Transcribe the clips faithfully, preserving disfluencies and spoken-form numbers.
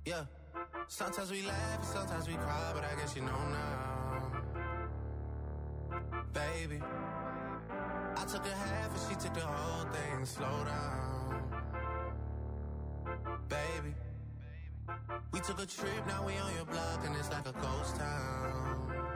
Yeah. Sometimes we laugh and sometimes we cry, but I guess you know now. Baby, I took a half and she took the whole thing. Slow down. Baby, we took a trip, now we on your block and it's like a ghost town.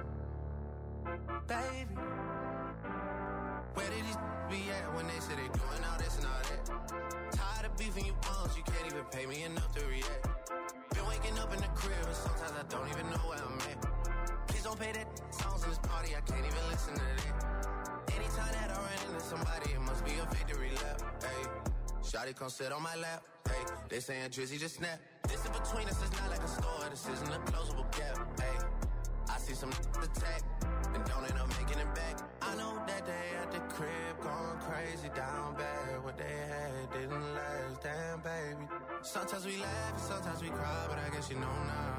Baby, where did these be at when they say they doing all this and all that? Tired of beefing you bums, you can't even pay me enough to react. Been waking up in the crib and sometimes I don't even know where I'm at. Please don't play that songs in this party, I can't even listen to that. Anytime that I run into somebody, it must be a victory lap. Hey, shawty come sit on my lap. Hey, they saying Drizzy just snap. This in between us is not like a store, this isn't a closable gap. Hey, I see some attack and don't end up making it back. I know that they at the crib going crazy down bad. What they had didn't last, damn baby. Sometimes we laugh and sometimes we cry, but I guess you know now.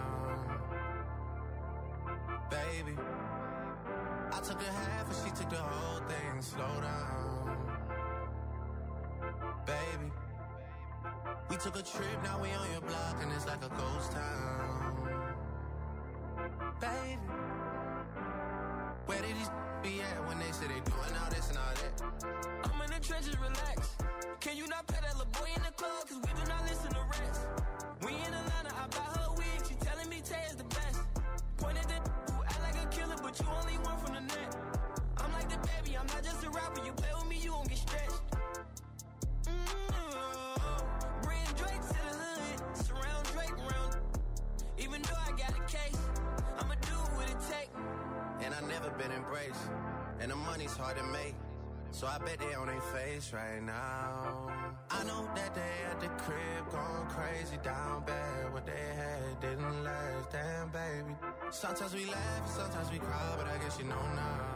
Baby, I took a half and she took the whole thing. Slow down. Baby, we took a trip, now we on your block and it's like a ghost town. Baby, where did these be at when they say they doing all this and all that? I'm in the trenches, relax. Can you not pay that little boy in the club? Cause we do not listen to rest. We in Atlanta, I buy her wig, she telling me Tay is the best. Pointed at who act like a killer, but you only one from the net. I'm like the baby, I'm not just a rapper. You play with me, you won't get stretched. Mm-hmm. Bring Drake to the hood, surround Drake around. Even though I got a case, I'ma do what it take. And I never been embraced, and the money's hard to make. So I bet they on their face right now. I know that they at the crib going crazy down bad. What they had didn't last, damn baby. Sometimes we laugh and sometimes we cry, but I guess you know now.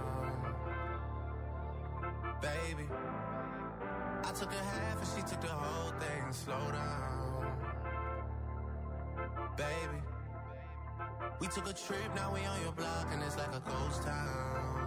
Baby, I took a half and she took the whole thing. Slow down. Baby, we took a trip, now we on your block and it's like a ghost town.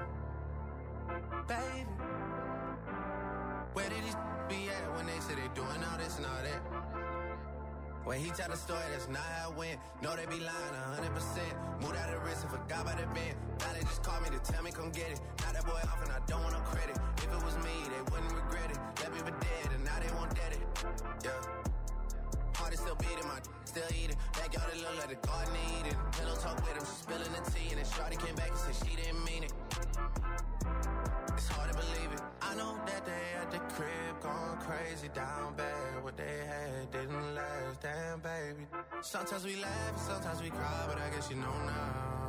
Baby, where did these be at when they say they doing all this and all that? When he tell the story, that's not how it went. No, they be lying a hundred percent. Moved out of the wrist and forgot about the band. Now they just call me to tell me come get it. Now that boy off and I don't want no credit. If it was me, they wouldn't regret it. Left me for dead and now they won't dead it. Yeah. Heart is still beating, my still eating. Backyard it look like the garden eating. Pillow talk with him, she spilling the tea. And then shawty came back and said she didn't mean it. It's hard to believe it. I know that they at the crib going crazy down bad. What they had didn't last, damn baby. Sometimes we laugh and sometimes we cry, but I guess you know now.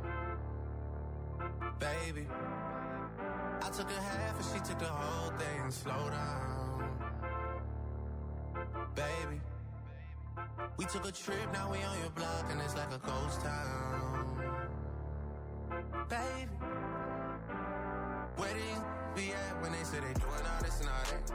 Baby, I took a half and she took the whole thing. Slow down. Baby, we took a trip, now we on your block and it's like a ghost town. Baby, where did you be at when they say they doing all this and all that?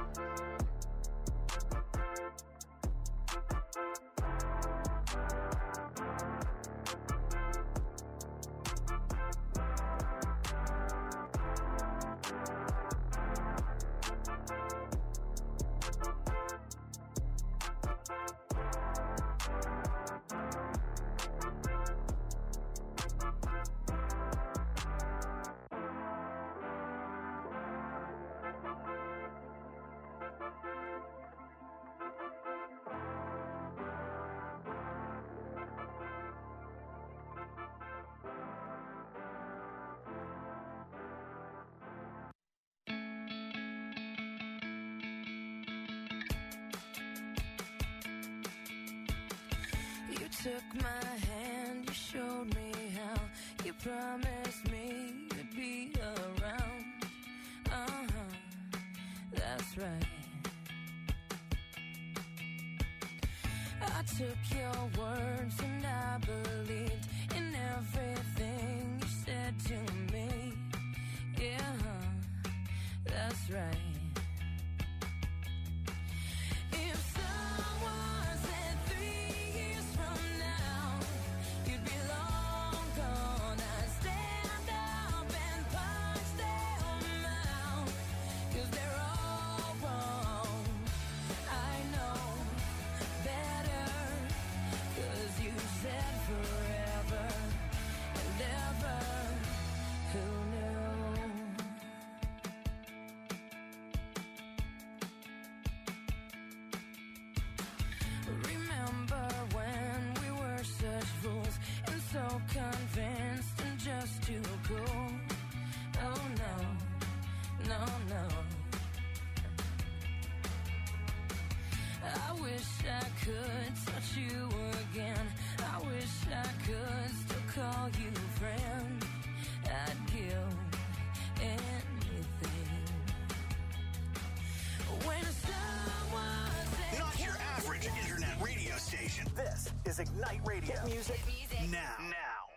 Took my hand, you showed me how. You promised me you'd be around. Uh-huh, that's right. I took your words and I believed in everything you said to me. Yeah, that's right. Better is Ignite Radio. Hit music. Hit music. Now. Now.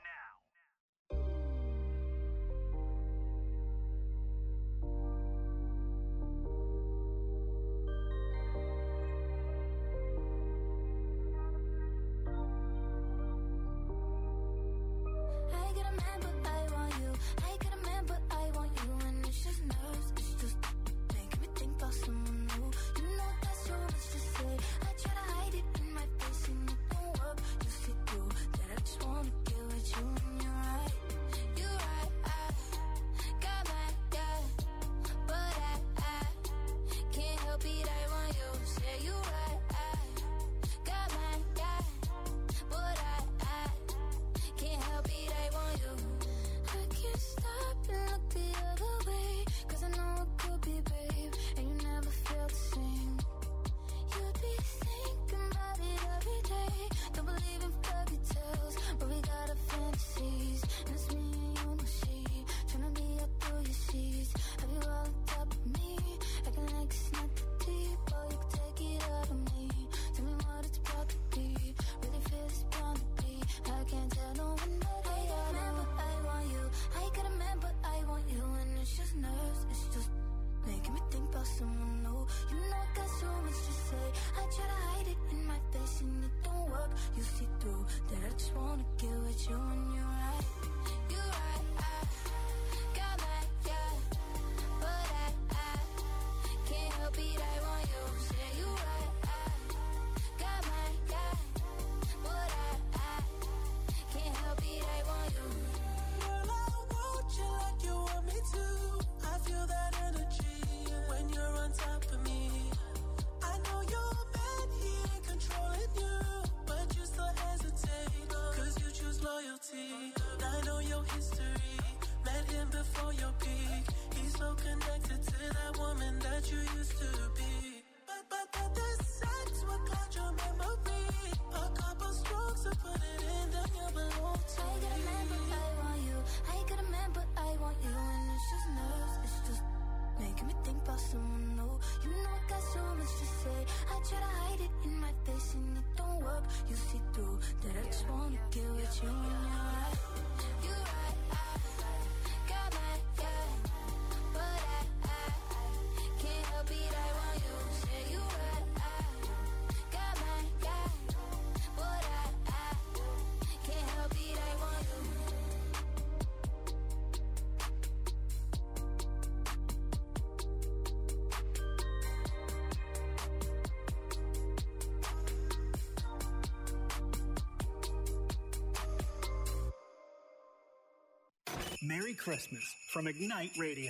Merry Christmas from Ignite Radio.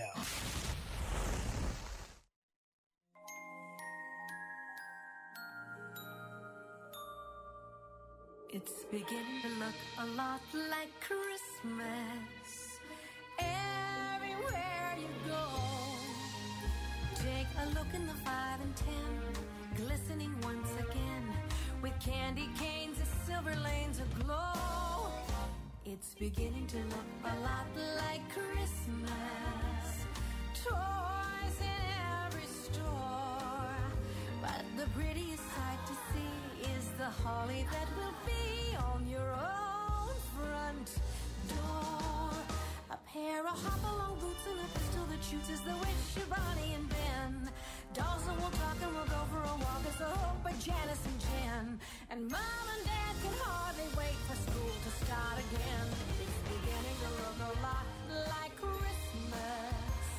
It's beginning to look a lot like Christmas everywhere you go. Take a look in the five and ten, glistening once again with candy canes and silver lanes aglow. It's beginning to look a lot like Christmas. Toys in every store. But the prettiest sight to see is the holly that will be on your own front door. A pair of hop-along boots and a pistol that shoots is the wish of Bonnie and Ben. Dolls that will talk and we'll go for a walk is the hope of Janice and Jen. And Mom and Dad can hardly wait for school to start again. It's beginning to look a lot like Christmas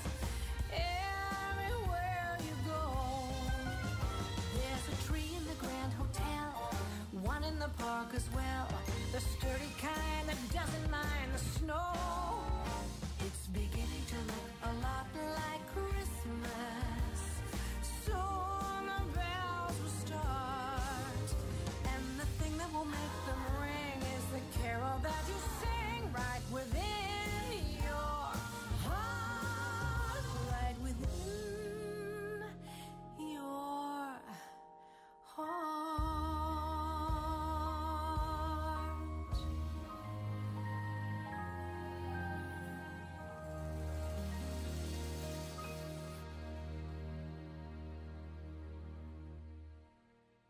everywhere you go. There's a tree in the Grand Hotel, one in the park as well, the sturdy kind that doesn't mind the snow. It's beginning to look a lot like Christmas. Soon the bells will start, and the thing that will make them ring is the carol that you sing right within your heart, right within your heart.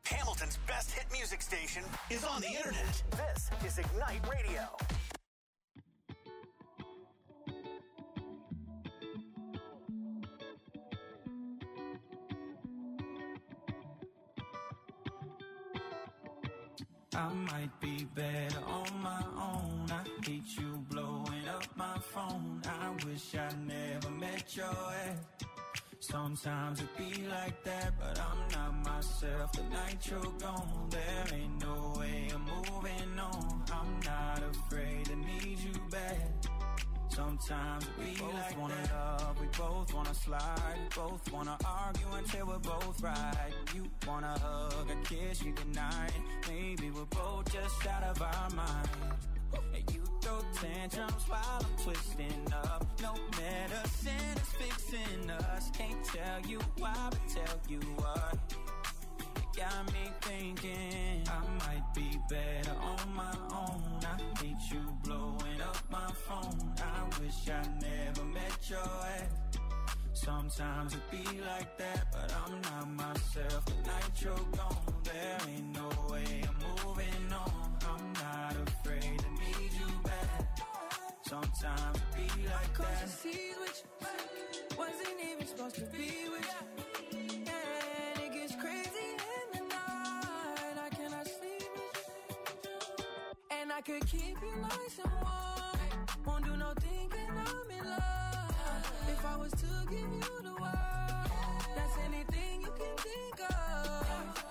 Hamilton's best hit music station is on the internet. This is Ignite Radio. I might be better on my own. I hate you blowing up my phone. I wish I never met your ex. Sometimes it be like that, but I'm not myself. The night you're gone, there ain't no way I'm moving on. I'm not afraid to need you back. Sometimes we both like wanna that. Love, we both wanna slide, we both wanna argue until we're both right. You wanna hug and kiss you goodnight. Maybe we're both just out of our mind. And you throw tantrums while I'm twisting up. No medicine is fixing us. Can't tell you why, but tell you what. You got me thinking I might be better on my own. I hate you blowing up my phone. I wish I never met your ex. Sometimes it be like that, but I'm not myself. The night you're gone, there ain't no way I'm moving on. I'm not afraid to need you back. Sometimes it be like Cause that. you see which wasn't even supposed to be with you. And it gets crazy in the night. I cannot sleep with you. And I could keep you nice and warm. Won't do no thinking I'm in love. If I was to give you the world, that's anything you can think of.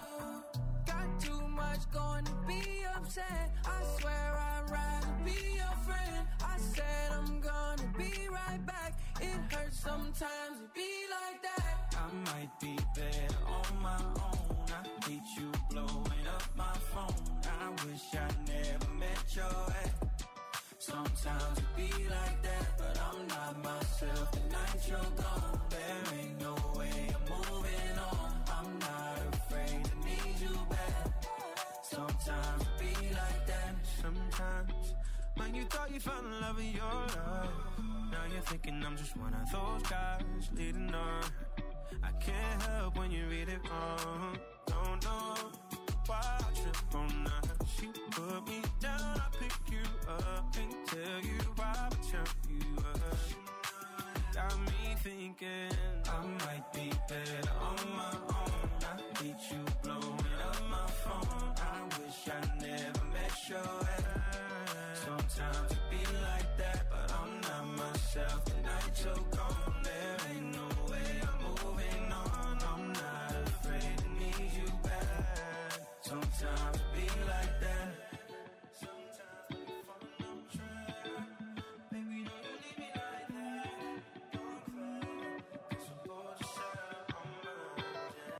Got too much going to be upset. I swear I'd rather be your friend. I said I'm gonna be right back. It hurts sometimes to be like that. I might be better on my own. I hate you blowing up my phone. I wish I never met your ex. Sometimes it be like that, but I'm not myself. The night you're gone, there ain't no way I'm moving on. I'm not afraid to need you back. Sometimes it be like that. Sometimes when you thought you found the love of your life, now you're thinking I'm just one of those guys leading on. I can't help when you read it wrong. Don't know why I trip on that. She put me down, I pick you up. Can't tell you why, but tell you up. Got me thinking I might be better on my own. I hate you blowing up my phone. I wish I never met your ex. Sometimes it be like that, but I'm not myself. The night you're gone, there ain't no way I'm moving on. I'm not afraid to need you back. Sometimes it be like that. Sometimes when you fall on track, baby, don't you leave me like that. Don't cry, 'cause we're both just out of our minds.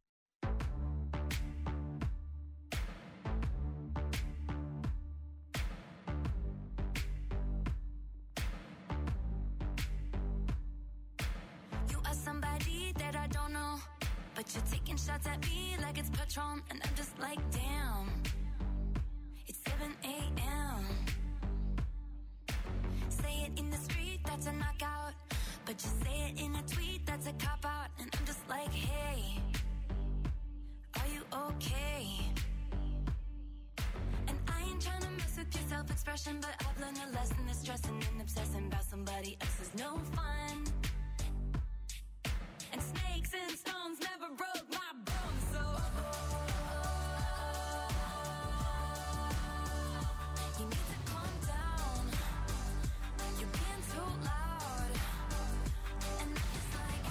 You are somebody that I don't know, but you're taking shots at me like it's Patron, and I'm just like, damn. It's seven a.m. Say it in the street, that's a knockout, but you say it in a tweet, that's a cop-out, and I'm just like, hey, are you okay? And I ain't trying to mess with your self-expression, but I've learned a lesson that stressing and obsessing about somebody else is no fun. And snakes and stones never broke my bones, so you need to calm down. You're being too loud, and I'm just like,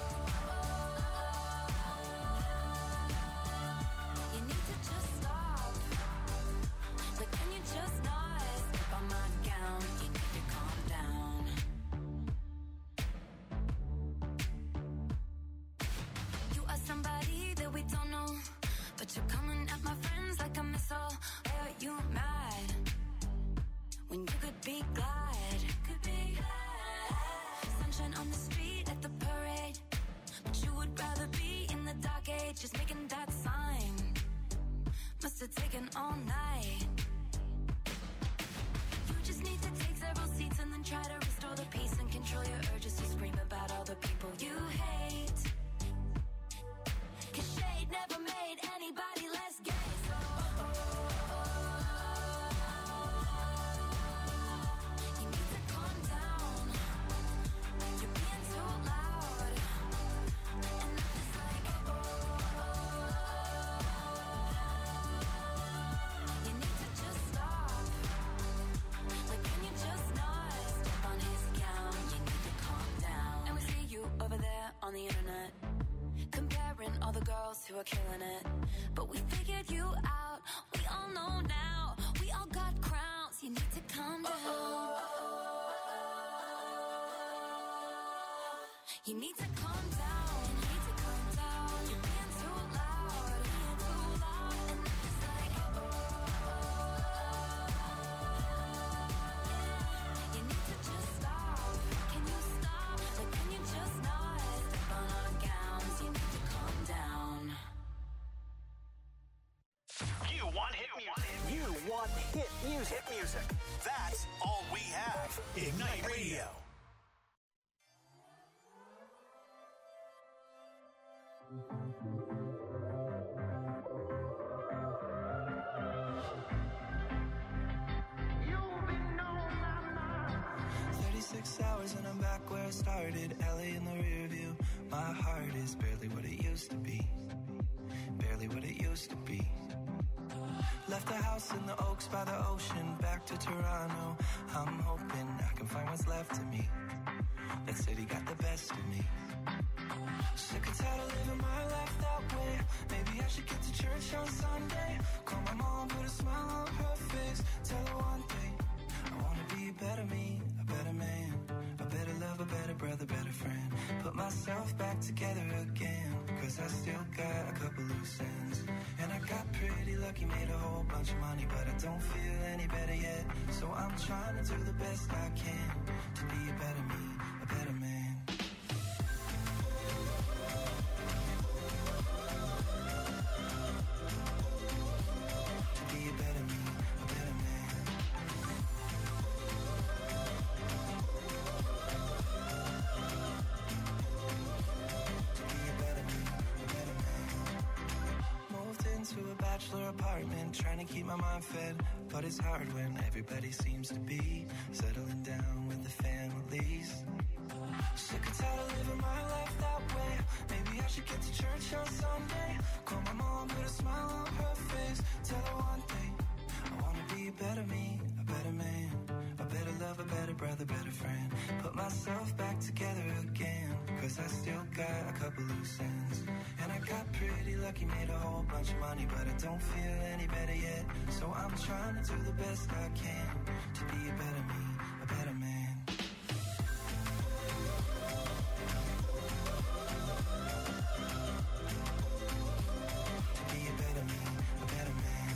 you need to just stop. But can you just not step on my gown? You need to calm down. You are somebody you were killing it. But we figured you out, we all know now. We all got crowns, you need to calm down. You need to calm down, you need to calm down. You're being too loud, being too loud. And it's like, oh, you need to just stop. Can you stop? Like, can you just not step on our gowns? You need to calm down. You want hit music. You want hit music. Hit music. That's all we have. Ignite Radio. thirty-six hours and I'm back where I started. L A in the rear view. My heart is barely what it used to be. Barely what it used to be. Left the house in the Oaks by the ocean. Back to Toronto. I'm hoping I can find what's left of me. That city got the best of me. Sick and tired of living my life that way. Maybe I should get to church on Sunday. Call my mom, put a smile on her face. Tell her one thing, I wanna be a better me, a better man, a better lover, better brother, better friend. Put myself back together again, cause I still got a couple loose ends. And I got pretty lucky, made a whole bunch of money, but I don't feel any better yet. So I'm trying to do the best I can to be a better me, a better man. Apartment, trying to keep my mind fed, but it's hard when everybody seems to be settling down with the families. Sick and tired of living my life that way. Maybe I should get to church on Sunday. Call my mom, put a smile on her face. Tell her one thing, I wanna be a better me, a better man, a better lover, better brother, better friend. Put myself back together again, cause I still got a couple loose ends. And I got pretty lucky, made a whole bunch of money, but I don't feel any better yet. So I'm trying to do the best I can to be a better me, a better man. To be a better me, a better man.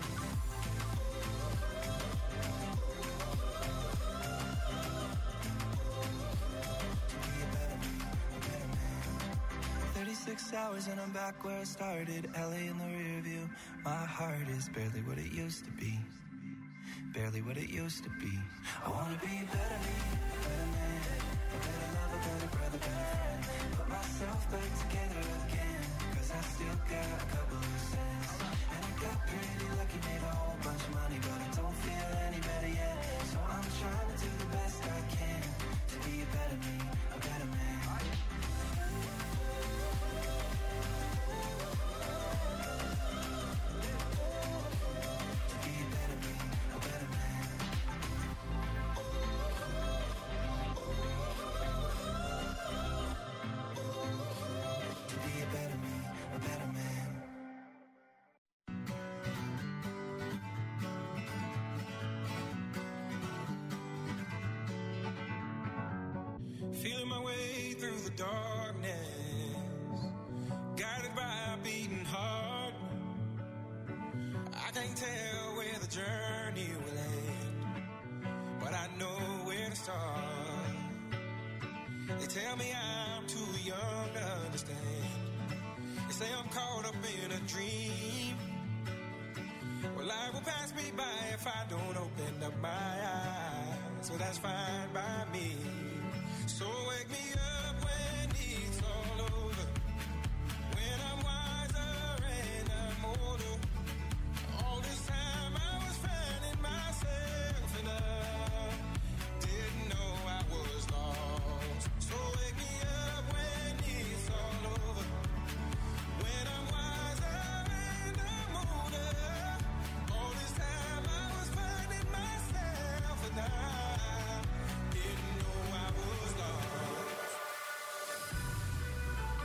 To be a better me, a better man. thirty-six hours and I'm back where I started. L A in the rear view. My heart is barely what it used to be. Barely what it used to be. I wanna be a better me, a better man, a better lover, better brother, better friend. Put myself back together again, cause I still got a couple loose ends. And I got pretty lucky, made a whole bunch of money, but I don't feel any better yet. So I'm trying to do the best I can to be a better me, a better man. Feeling my way through the darkness, guided by a beating heart. I can't tell where the journey will end, but I know where to start. They tell me I'm too young to understand. They say I'm caught up in a dream. Well, life will pass me by if I don't open up my eyes. So that's fine by me. So wake me up when it's all over, when I'm wiser and I'm older. All this time I was finding myself and I didn't know I was lost. So wake me up when it's all over, when I'm wiser and I'm older. All this time I was finding myself and I didn't know I was lost.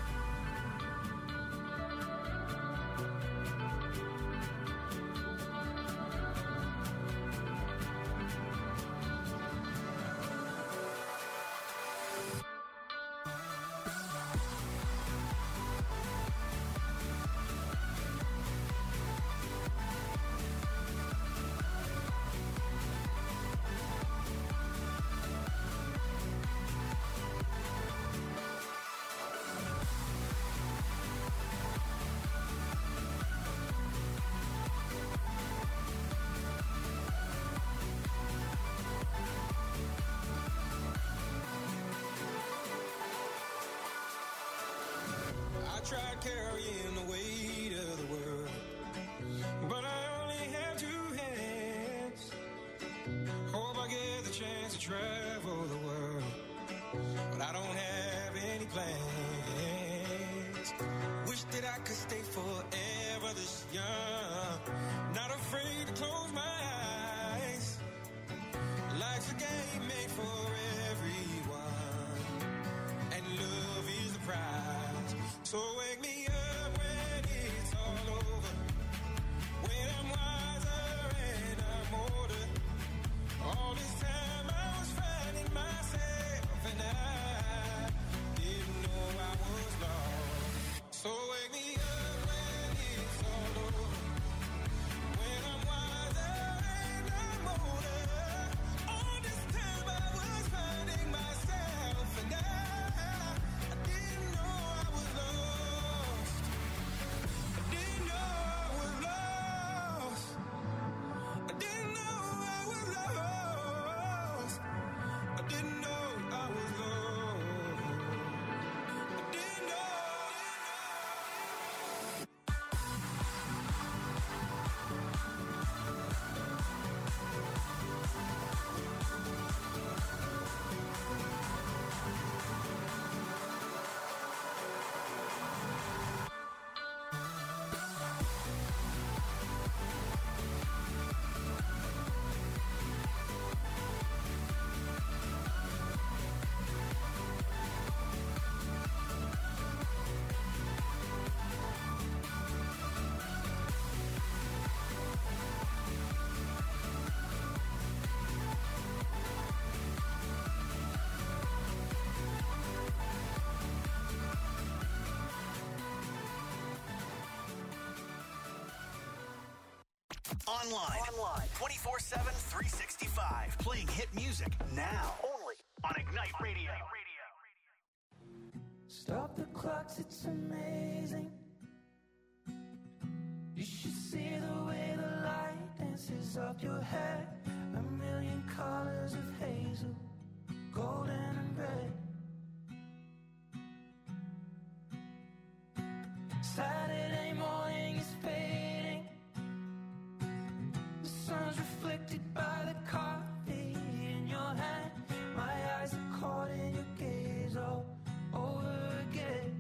carrying the weight of the world. But I only have two hands. Hope I get the chance to travel the world. But I don't have any plans. Wish that I could stay forever this young. Not afraid to close my eyes. Life's a game made for everyone. And love is the prize. So wake me up when it's all over. When I'm wiser and I'm older. All this time I was finding myself and I didn't know I was lost. So wake me up when it's all over. When I'm wiser and I'm older. All this time I was finding myself and I, I didn't know I was lost. I didn't know I was lost. I didn't know I was lost. I didn't know I was lost. I didn't know. Online. Online. twenty-four seven, three sixty-five. Playing hit music now. Only on Ignite Radio. Stop the clocks, it's amazing. You should see the way the light dances up your hair. A million colors of hazel, golden and red. Saturday morning is fading. The sun's reflected by the coffee in your hand. My eyes are caught in your gaze all over again.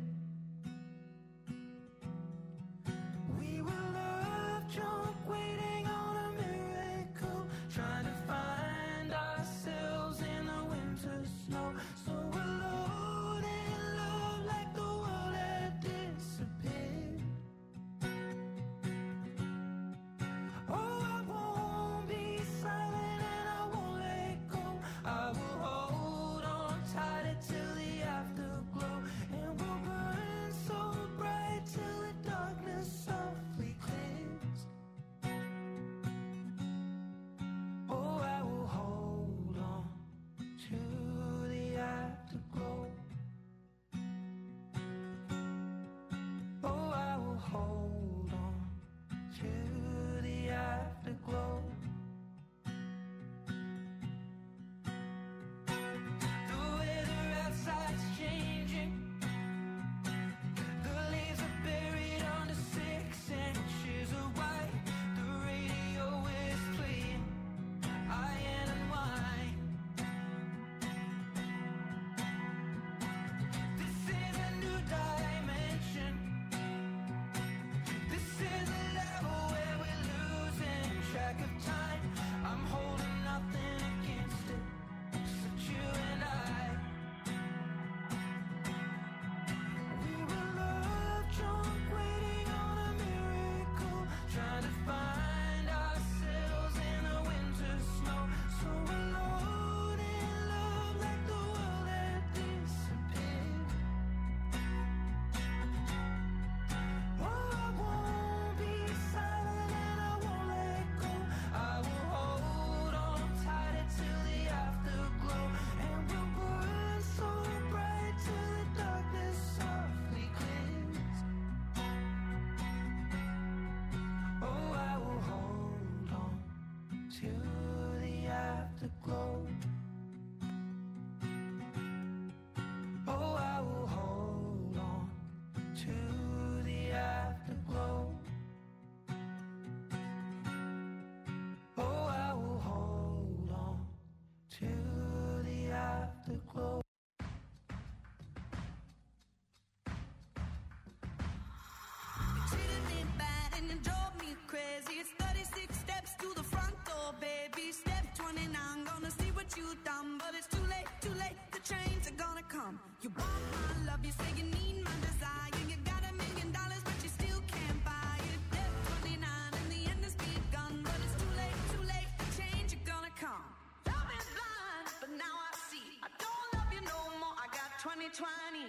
We were love drunk, waiting on a miracle, trying to find ourselves in the winter snow. So alone in love, like the world had disappeared. Oh, I won't be silent and I won't let go. I will hold on tight till the afterglow, and we'll burn so bright till the darkness softly clears. Oh, I will hold on to the afterglow. Oh, I will hold on to the afterglow. The weather outside's changing. The leaves are buried under six inches of white. The radio is playing iron and wine. This is a new dimension. This is a level where we're losing track of time. I'm holding nothing against it, except you and I. We were love drunk, waiting on a miracle, trying to find ourselves in the winter snow. So alone in love, like the world had disappeared. Oh, I won't be silent and I won't let go. I will hold on tight till the afterglow, and we'll burn so bright till the darkness softly clears. Oh, I will hold on to the afterglow. Oh, I will hold on to twenty-nine, gonna see what you've done, but it's too late, too late, the trains are gonna come. You want my love, you say you need my desire, you got a million dollars, but you still can't buy it. Debt twenty-nine, and the end has begun, but it's too late, too late, the change are gonna come. Love is blind, but now I see, I don't love you no more, I got twenty twenty.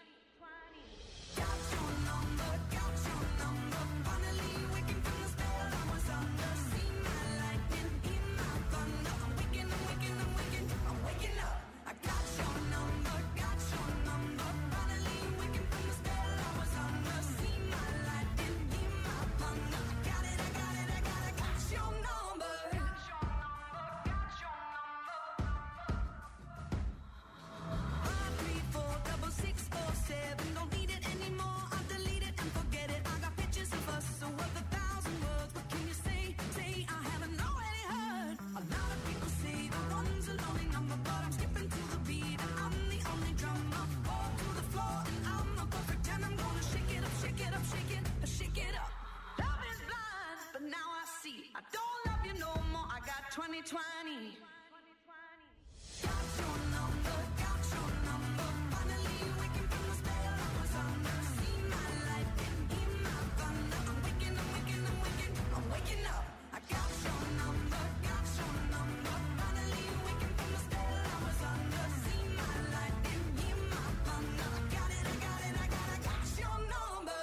Got your number, got your number, finally waking from the spell I was under. See my lightning, hear my thunder, I'm waking, I'm waking, I'm waking, I'm waking up. I got your number, got your number, finally waking from the spell I was under. See my lightning, hear my thunder, I got it, I got it, I got it, got your number. Got your number, got your number. Five, three, four, double six, four, seven, don't need it anymore, I'll delete it and forget it. I got pictures of us, so worth a thousand words. What can you say, say I haven't already heard? A lot of people say the one's a lonely number, but I'm skipping to the beat and I'm the only drummer. Fall to the floor and I'm not gonna pretend, I'm gonna shake it up, shake it up, shake it, shake it up. Love is blind, but now I see, I don't love you no more, I got twenty twenty. Got your number, got your number, finally waking from the spell I was under. See my lightning, hear my thunder, I'm waking, I'm waking, I'm waking, I'm waking up. I got your number, got your number, finally waking from the spell I was under. See my lightning, hear my thunder, I got it, I got it, I got it, got your number.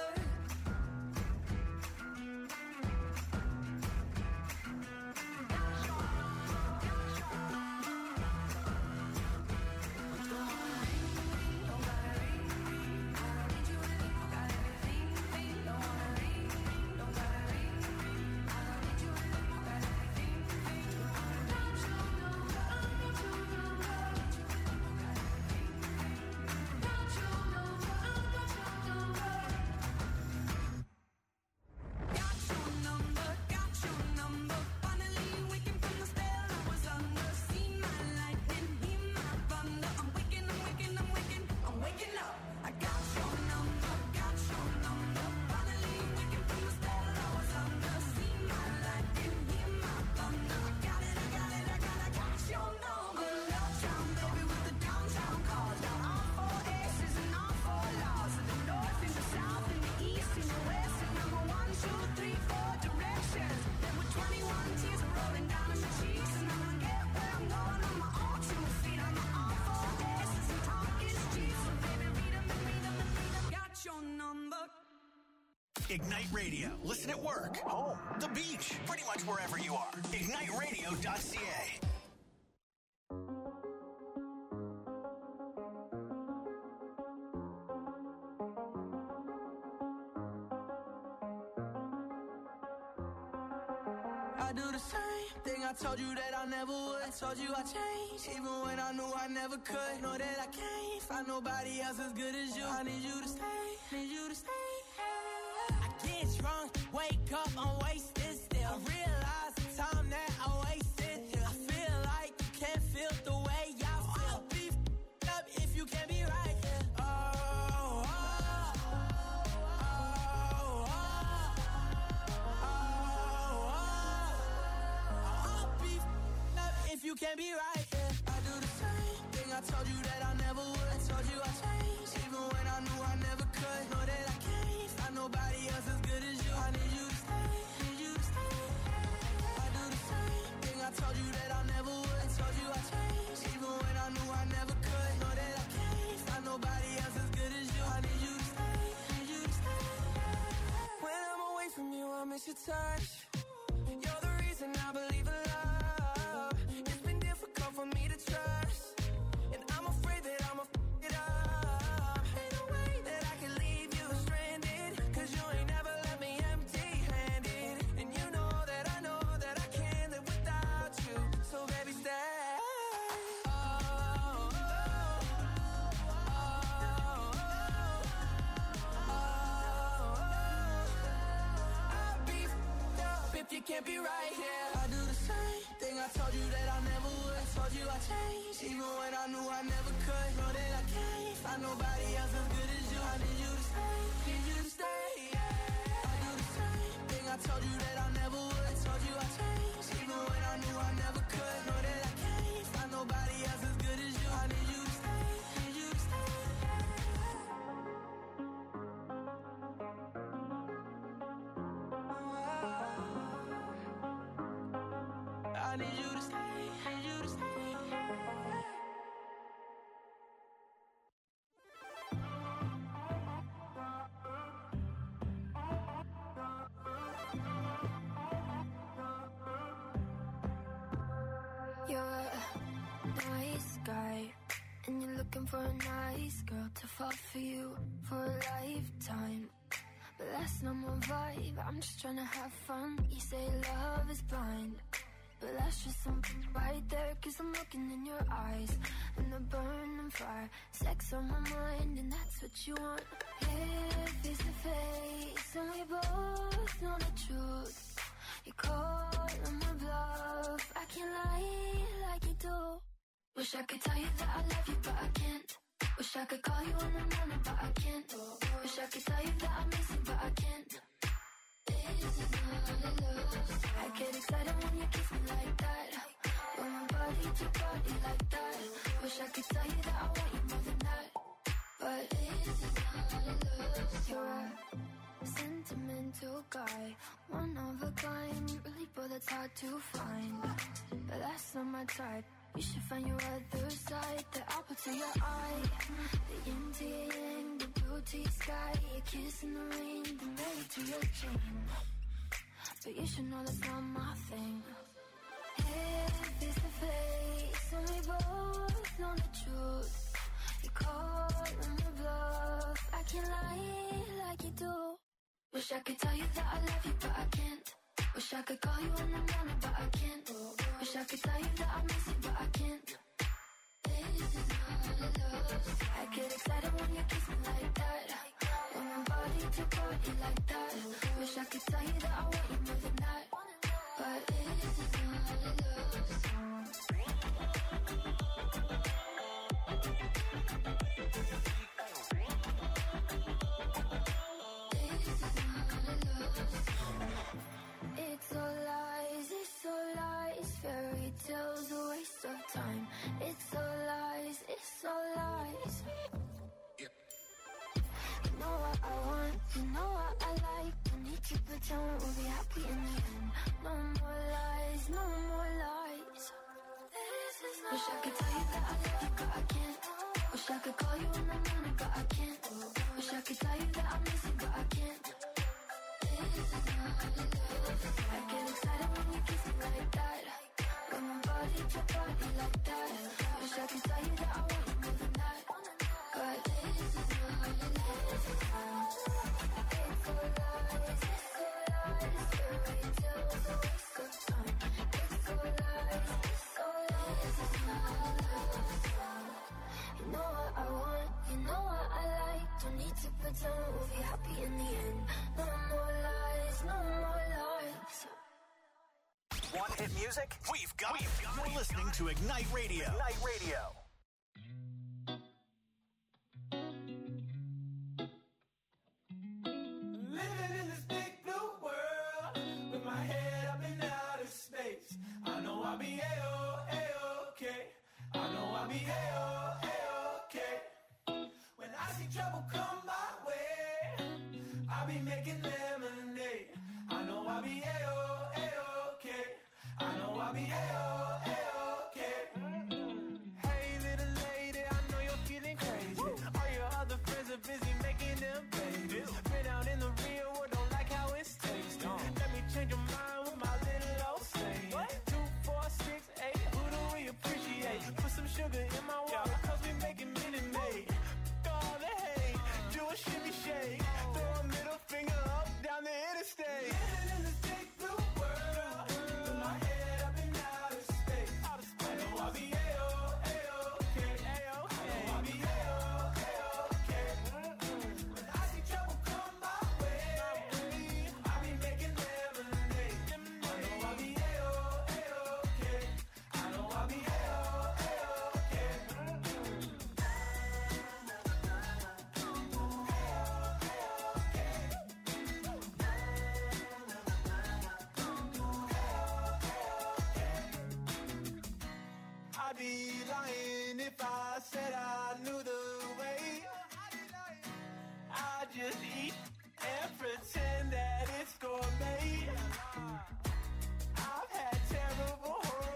Got your number, got your number, finally waking from the spell I was under. See my lightning, hear my thunder, I'm waking, I'm waking, I'm waking, I'm waking up. I got your number, got your number, finally waking from the spell I was under. See my lightning, hear my thunder, I got it, I got it, I got it, got your number. Uptown baby with the downtown cars, down all four S's and all four laws, in the north, in the south, in the east, in the west, and number one, two, three, four directions. There were twenty-one tears rolling down in my cheeks, and I'm gonna get where I'm going on my own two feet, on my all four S's and talk is cheap. So baby, read 'em and read 'em and read 'em. Got your number. Ignite Radio. Listen at work, home, the beach, pretty much wherever you are. ignite radio dot c a. I do the same thing I told you that I never would. I told you I changed, even when I knew I never could. Know that I can't find nobody else as good as you. I need you to stay, need you to stay. I get drunk, wake up, I'm wasted still. I realize the time that I wasted here. I feel like you can't feel the way I feel. I'll be f***ed up if you can't be right here. Oh, oh, oh, oh, oh, oh. I'll be f***ed up if you can't be right here. I do the same thing I told you that I never would. I told you I changed, even when I knew I never could. Know that I can't find nobody else as good as you. I need you to stay, need you to stay. I do the same thing I told you that I never would. I told you I changed, even when I knew I never could. Know that I can't find nobody else as good as you. I need you to stay, need you to stay. When I'm away from you, I miss your touch. You're the reason I believe in love. It's been difficult for me to trust, and I'm afraid that I'ma f*** it up. Ain't no way that I can leave you stranded, 'cause you ain't never left me empty-handed. And you know that I know that I can't live without you. So baby, stay. Oh, oh, oh, oh, oh, oh. I'll be f***ed up if you can't be right here. I do the same thing I told you that I never would. I told you I changed, even when I knew I never could. Know that I can't find nobody else as good as you. I need you to stay, need you to stay. I do the same thing I told you that I never would. I told you I changed, even when I knew I never could. Know that I need you to stay, need you to stay. You're a nice guy, and you're looking for a nice girl to fall for you for a lifetime. But that's not my vibe, I'm just trying to have fun. You say love is blind, but that's just something right there. Cause I'm looking in your eyes, and the burning fire. Sex on my mind, and that's what you want. Here, face to face, and we both know the truth. You call on my bluff, I can't lie like you do. Wish I could tell you that I love you, but I can't. Wish I could call you in the morning, but I can't. Wish I could tell you that I miss you, but I can't. This is not love. I get excited when you kiss me like that. When my body to body like that. Wish I could tell you that I want you more than that. But this is not love. You're a sentimental guy, one of a kind, really, but that's hard to find. But that's not my type. You should find your other side, the apple to your eye, the yin to your yang, the blue to your sky, your kiss in the rain, the married to your chain. But you should know that's not my thing. Here, face to face, and we both know the truth. You call on the bluff, I can't lie like you do. Wish I could tell you that I love you, but I can't. Wish I could call you in the morning, but I can't. Wish I could tell you that I miss you, but I can't. This is not love. I get excited when you kiss me like that. When my body to body like that. Wish I could tell you that I want you more than that. But this is not love. It's all lies, it's all lies. Fairy tales, a waste of time. It's all lies, it's all lies. You know what I want, you know what I like. Don't need to pretend we'll be happy in the end. No more lies, no more lies. Wish I could tell you that I love you, but I can't. Wish I could call you in the morning, but I can't. Wish I could tell you that I miss you, but I can't. I get excited when you kiss me like that. When my body to body like that. Wish I could tell you that I want you more than that. But this is not love. It's all lies, it's all lies. Fairy tales, a waste of time. It's all lies, it's all lies. It's not love. You know what I want, you know what I like. Don't need to pretend we'll be happy in the end. No more lies, no more lies. Want hit music? We've got it. You're listening to Ignite Radio. Ignite Radio. Living in this big blue world with my head up in outer space. I know I'll be A-O, A-okay. I know I'll be A-O, A-okay. When I see trouble come my way, I'll be making lemonade. I know I'll be A-O, A-okay. I know I'll be A-O, A-okay. Hey little lady, I know you're feeling crazy. All your other friends are busy making them babies. Been out in the real world, don't like how it tastes. Let me change your mind with my little old saying. Two, four, six, eight, who do we appreciate? Put some sugar in my water, cause we making Minute Maid. All the hate, do a shimmy shake. Throw a middle finger up down the interstate. Living in this big blue world with my head up in outer space. I know I'll be A-O, A-okay. I know I'll be A-O, A-okay. When I see trouble come my way, I'll be making lemonade. I know I'll be A-O, A-okay. I know I'll be A-O, A-okay. I'd be lying if I said I knew the way. I just eat and pretend that it's gourmet. I've had terrible, horrible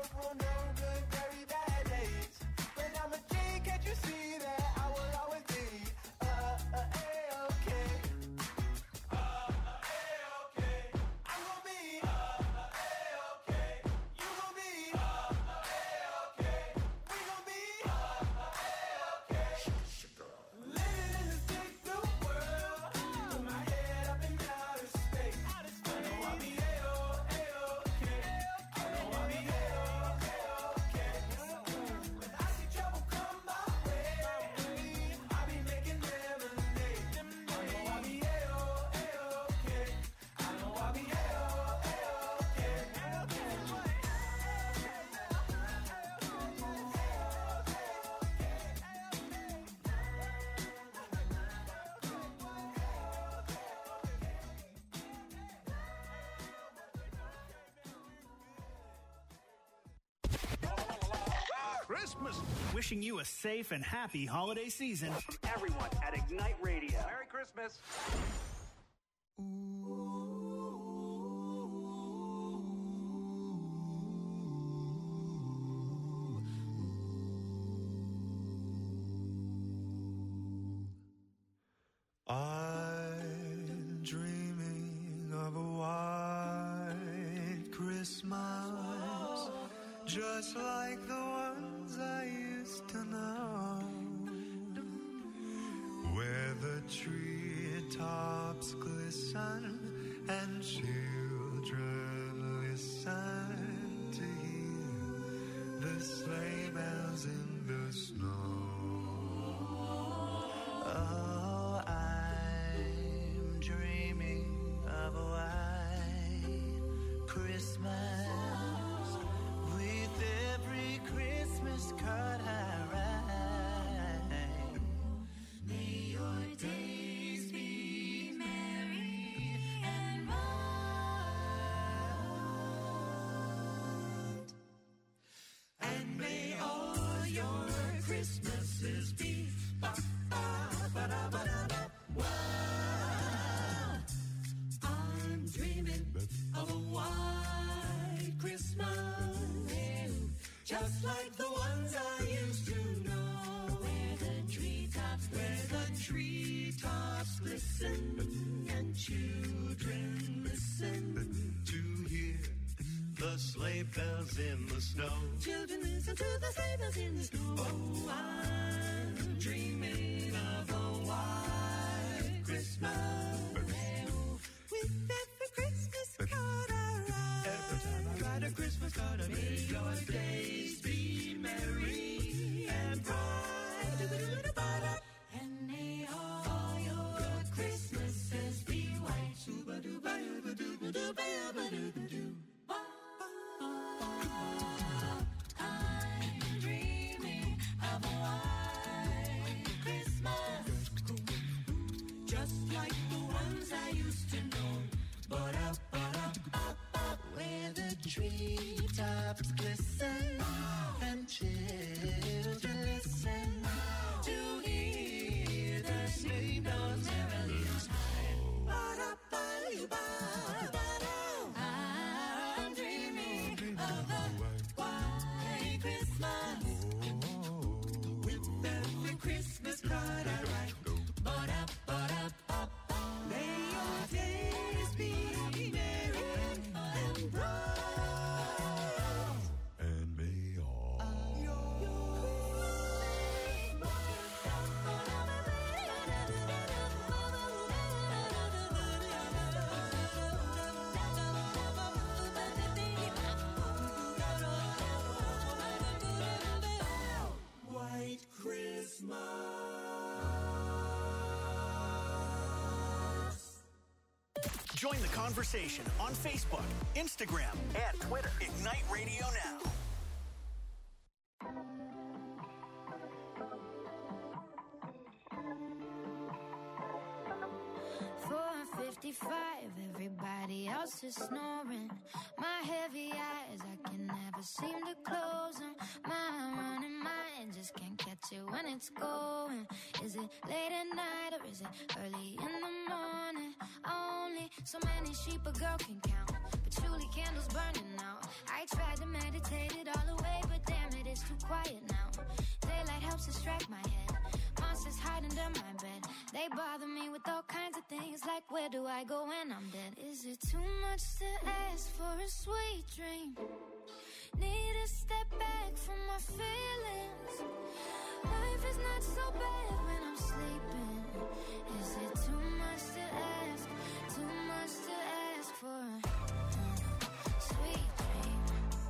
Christmas. Wishing you a safe and happy holiday season. Everyone at Ignite Radio. Merry Christmas. I'm dreaming of a white Christmas, just like the ones I used to know, where the treetops glisten and children listen to hear the sleigh bells in the snow. Oh, I'm dreaming of a white Christmas, with every Christmas card I write. May your days be merry and bright, and may all your Christmases be ba, ba, ba, da, ba, da, da. Wow. I'm dreaming of a white Christmas, just like the ones I used to know, where the treetops, where the treetops glisten and children listen to hear the sleigh bells in the snow. Children listen to the sleigh bells in the snow. Oh, I'm dreaming of a white Christmas, with every Christmas card I write. Every time I write a Christmas card, I may your days be merry and bright, and may all your Christmases be white. Suba-doo-ba-doo-ba-doo-ba-doo-ba-doo-ba-doo. I'm dreaming of a white Christmas, just like the ones I used to know. But up, but up, up, up, where the treetops glisten and children listen to hear the sleigh bells merrily chime. But up, but you, but I'm dreaming of a white Christmas, with every Christmas card I write. But up, but up, up, up, may your days be merry and bright, and may all your white Christmas. Join the conversation on Facebook, Instagram, and Twitter. Ignite Radio Now. four fifty-five, everybody else is snoring. My heavy eyes, I can never seem to close them. My running mind just can't catch it when it's going. Is it late at night or is it early in the morning? Only so many sheep a girl can count, but truly candles burning out. I tried to meditate it all away, but damn it, it's too quiet now. Daylight helps distract my head. Monsters hide under my bed. They bother me with all kinds of things, like where do I go when I'm dead? Is it too much to ask for a sweet dream? Need to step back from my feelings. Life is not so bad when I'm sleeping. Is it too much to ask? Too much to ask for a sweet dream?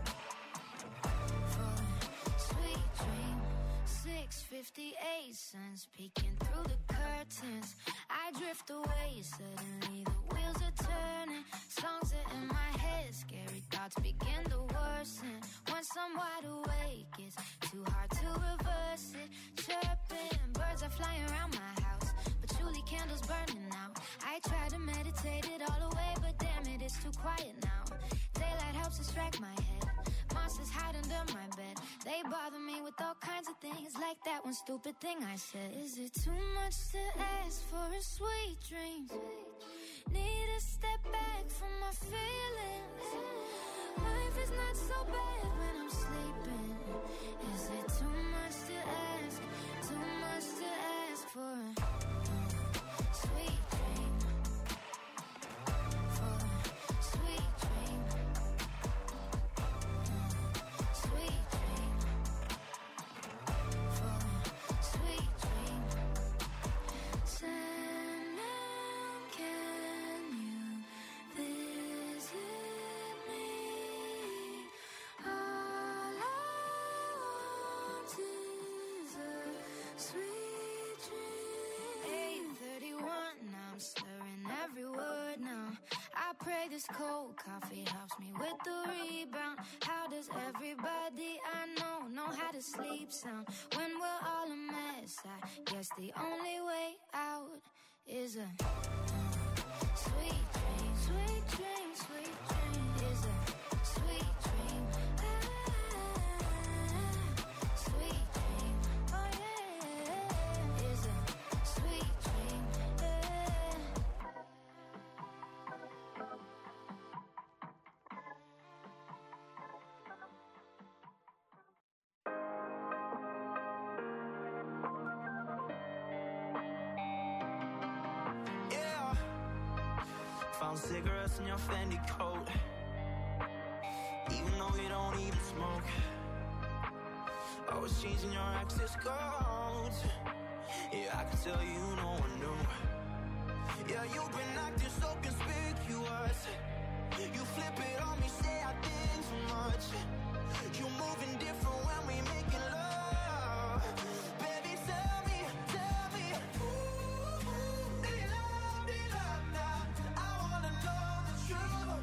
For a sweet dream. six fifty-eight, sun's peeking through the curtains. I drift away, suddenly the wheels are turning. Songs are in my head, scary thoughts begin to worsen. Once I'm wide awake, it's too hard to reverse it. Chirping, birds are flying around my house, but truly candles burning out. I try to meditate it all away, but damn it, it's too quiet now. Daylight helps distract my head. Monsters hide under my bed. They They bother me with all kinds of things, like that one stupid thing I said. Is it too much to ask for a sweet dream? Need to step back from my feelings. Life is not so bad when I'm sleeping. Is it too much to ask? Too much to ask for a sweet dream? For a sweet dream. Sweet dream. For a sweet dream. Sandman, can you visit me? All I want is a sweet dream. eight thirty-one, I'm slurring every word now. I pray this cold coffee helps me with the rebound. How does everybody I know know how to sleep sound when we're all a mess? I guess the only way out is a sweet dream, sweet dream, sweet dream. Is a sweet dream. Ah, sweet dream. Oh yeah, is a sweet dream. Yeah. Yeah. Found cigarettes in your Fendi coat, even though you don't even smoke. Always changing your access codes. Yeah, I can tell you no one knew. Yeah, you've been acting so conspicuous. You flip it on me, say I think too much. You moving different when we making love. Baby, tell me, tell me, ooh, do you love, do you love now? I wanna know the truth.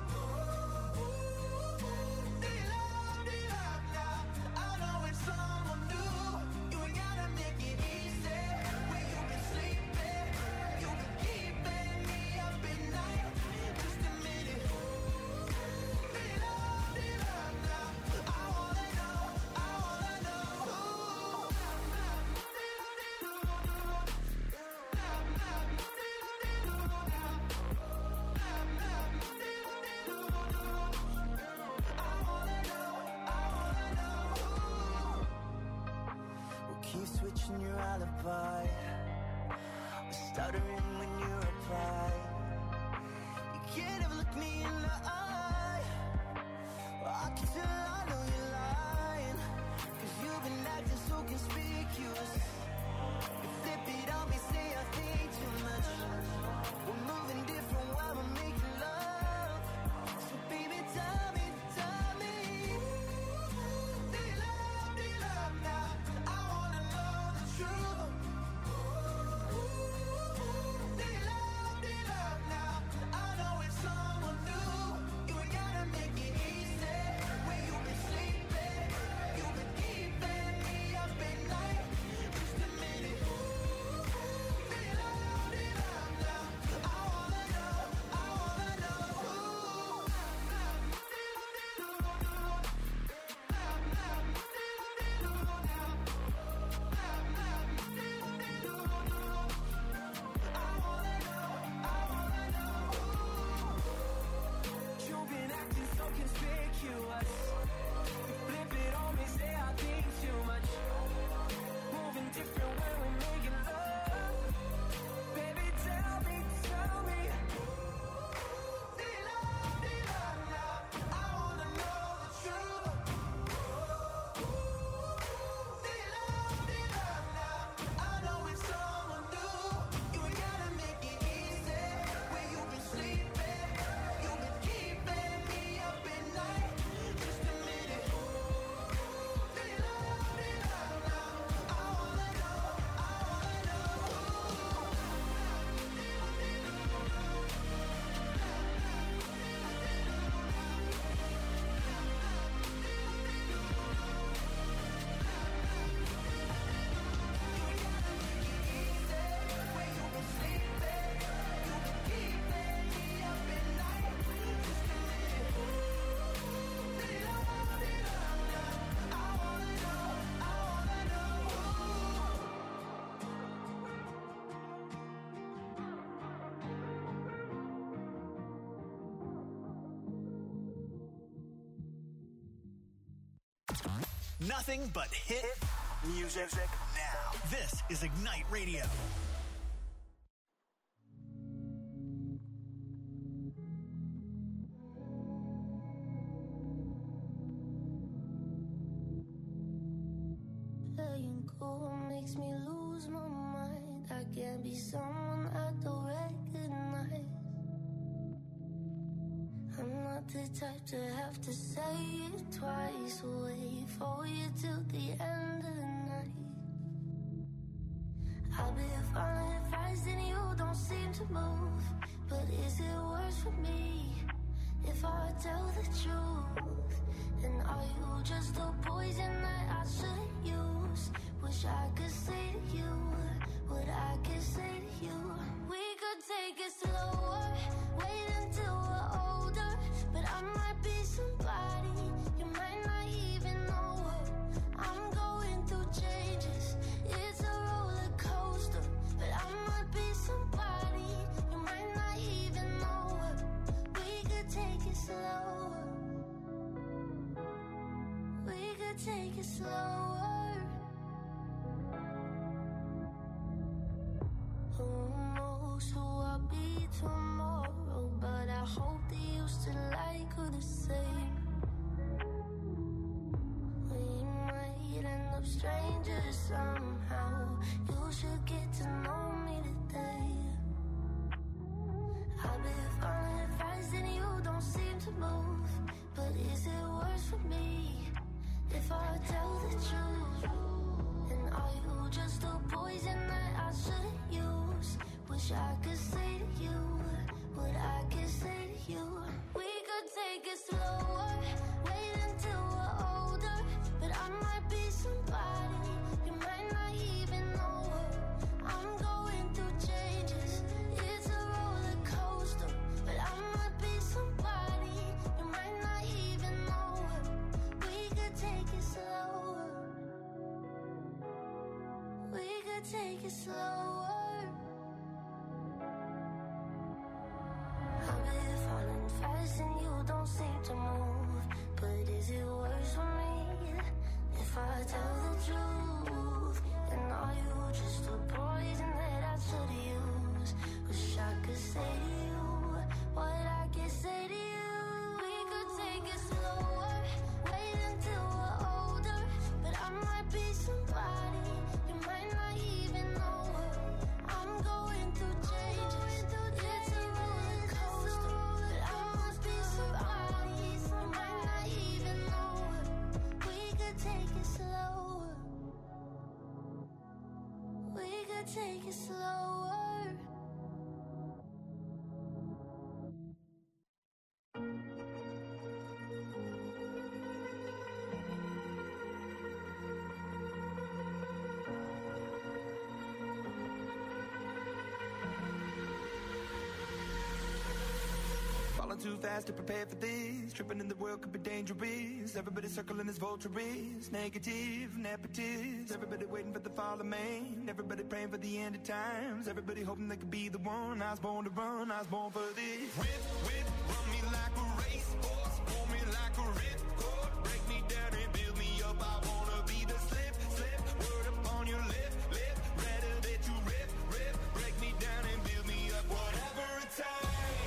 Ooh, do you love, do you love now? I know it's someone new. You ain't gotta make it easy. When you been sleeping, you been keeping me up at night. Just a minute. Do you love, do you love now? I wanna know, I wanna know. We'll keep switching your alibi. We're stuttering when you reply. You can't ever look me in the eye. Well, I can tell I know you're lying, 'cause you've been acting so conspicuous. You flip it on me, say I think too much. We're moving different while we're making love. So baby, tell me, tell me, do you love, do you love now? I wanna know the truth. Do you love, do you love now? I know it's someone new. You ain't gotta make it easy. When you been sleeping, Nothing but hit music now. This is Ignite Radio. Playing cool makes me lose my mind. I can't be someone I don't recognize. I'm not the type to have to say it twice. Wait for you till the end of the night. I'll be falling fast and you don't seem to move. But is it worse for me if I tell the truth? And are you just a poison that I shouldn't use? Wish I could say to you what I could say to you. We could take it slower, wait until we're older. But I might be somebody you might not even know her. I'm going through changes, it's a roller coaster. But I might be somebody you might not even know her. We could take it slower. We could take it slower. Who knows who I'll be tomorrow? But I hope that you still like her the same. We might end up strangers somehow. You should get to know me today. I've been falling fast and you don't seem to move. But is it worse for me if I tell the truth? And are you just a poison that I shouldn't use? Wish I could say to you what I could say to you. We could take it slower, wait until we're older. But I might be somebody you might not even know her. I'm going through changes, it's a roller coaster. But I might be somebody you might not even know her. We could take it slower. We could take it slower. I've been falling fast and you don't seem to move. But is it worse for me if I tell the truth? And are you just a poison that I should've used? Wish I could say to you what I can say to you. We could take it slower, wait until we're older. But I might be somebody you might not even know her. I'm going through changes, it's a roller coaster. But I must be somebody you might not even know her. We could take it slower. We could take it slower. Falling too fast to prepare for this. Tripping in the world could be dangerous. Everybody circling as vultures. Negative, nepotist. Everybody waiting for the fall of man. Everybody praying for the end of times. Everybody hoping they could be the one. I was born to run, I was born for this. Whip, whip, run me like a racehorse. Pull me like a ripcord. Break me down and build me up. I wanna be the slip, slip. Word upon your lip, lip. Rather that you rip, rip. Break me down and build me up. Whatever it takes.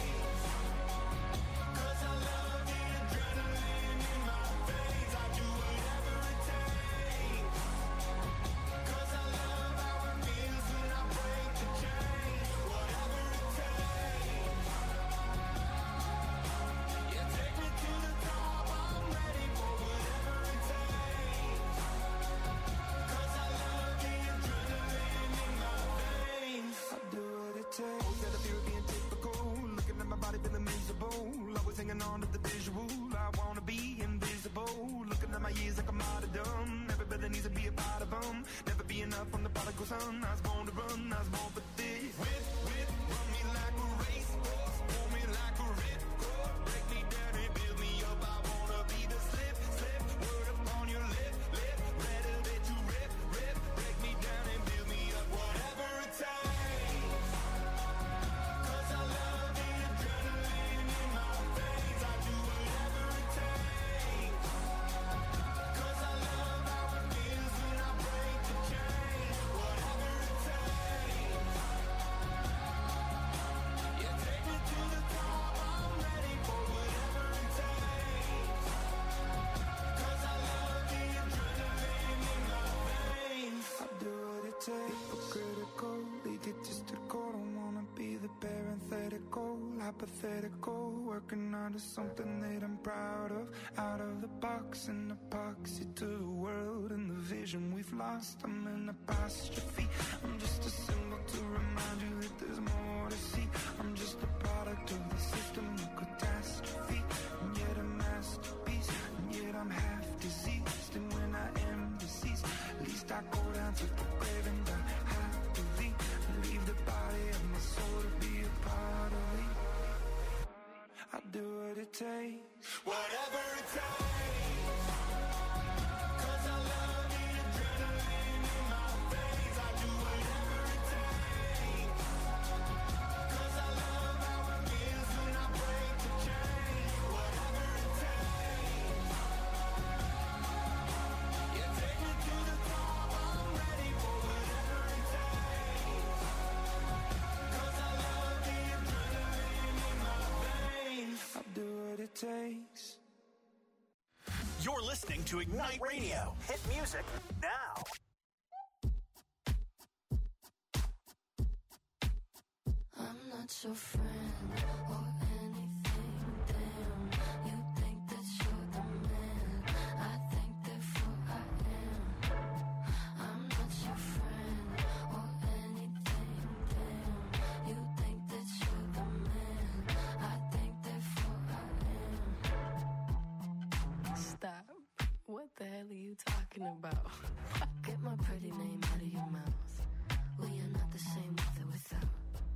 Hanging on to the visual, I wanna be invisible. Looking at my years like I'm out of dumb. Everybody needs to be a part of them. Never be enough from the prodigal son. I was born to run, I was born for this. Whip, whip, run me like a racehorse. Pull me like a ripcord. Break me down and build me up. I wanna be the slip, slip. Word upon your lip, lip. Rather that you rip, rip. Break me down and build me up. Whatever it takes. Cause I love the adrenaline in my veins. I do whatever it takes. Cause I love way to go, working onto something that I'm proud of. Out of the box, an epoxy to the world and the vision we've lost. I'm an apostrophe, I'm just a symbol to remind you that there's more to see. I'm just a product of the system, a catastrophe, and yet a masterpiece, and yet I'm half diseased. And when I am deceased, at least I go down to the grave and die happily, and leave the body of my soul to be a part of me. I do what it takes, whatever it takes, 'cause I love the adrenaline in my veins. I do whatever it takes, 'cause I love how it feels when I break the chains. Whatever it takes, yeah, take me to the top, I'm ready for whatever it takes, 'cause I love the adrenaline in my veins. I'll do what it takes. You're listening to Ignite Radio. Hit music now. I'm not your friend or anything, damn. You think that you're the man, I think therefore I am. I'm not your friend or anything, damn. You think that you're the man, I think therefore I am. Stop. What the hell are you talking about? Get my pretty name out of your mouth. We are not the same with or without.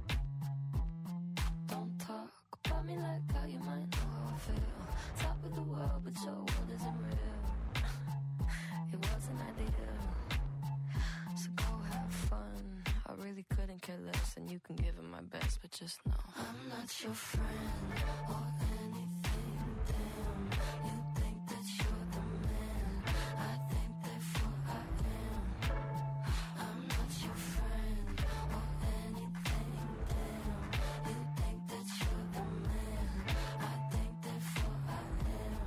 Don't talk about me like how you might know how I feel. Top of the world, but your world isn't real. It wasn't ideal. So go have fun. I really couldn't care less, and you can give it my best, but just know I'm not your friend or anything, damn. You think that you're the man, I think therefore I am. I'm not your friend or anything, damn. You think that you're the man, I think therefore I am.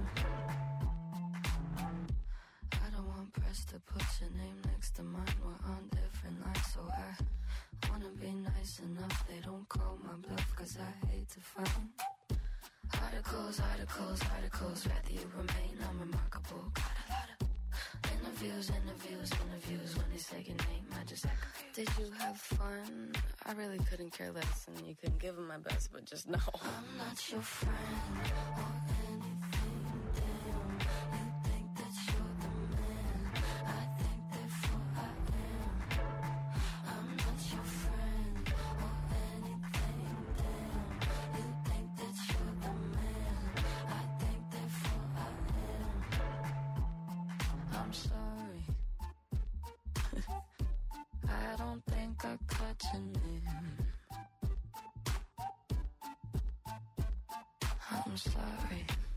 I don't want press to put your name next to mine. We're on different lines, so I wanna be nice enough. They don't call my bluff, 'cause I hate to find articles, articles, articles. Rather you remain unremarkable. Got a lot of interviews, interviews, interviews. When they say your name, I just act confused. Did you have fun? I really couldn't care less, and you couldn't give them my best, but just know I'm not your friend or anything, damn. You think that you're the man, I think therefore I am. I'm not your friend or anything, damn. You think that you're the man, I think therefore I am. I'm sorry. I don't think I caught your name. I'm sorry.